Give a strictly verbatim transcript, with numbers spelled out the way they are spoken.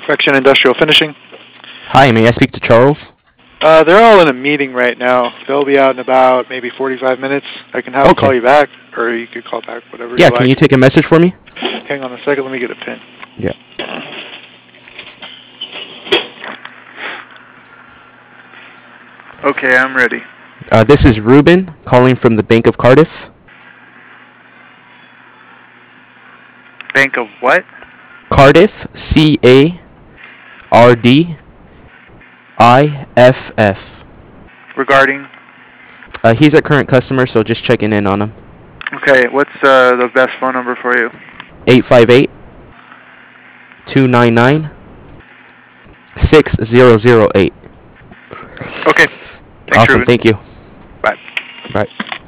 Perfection Industrial Finishing. Hi, may I speak to Charles? Uh, they're all in a meeting right now. They'll be out in about maybe forty-five minutes. I can have them Okay. call you back, or you could call back, whatever Yeah, you can like. you take a message for me? Hang on a second, let me get a pen. Yeah. Okay, I'm ready. Uh, this is Ruben calling from the Bank of Cardiff. Bank of what? Cardiff, C A R D I F F. Regarding? Uh, he's a current customer, so just checking in on him. Okay, what's uh, the best phone number for you? eight five eight, two nine nine, six zero zero eight. Okay. Thanks, Awesome, Ruben. thank you. Bye. Bye.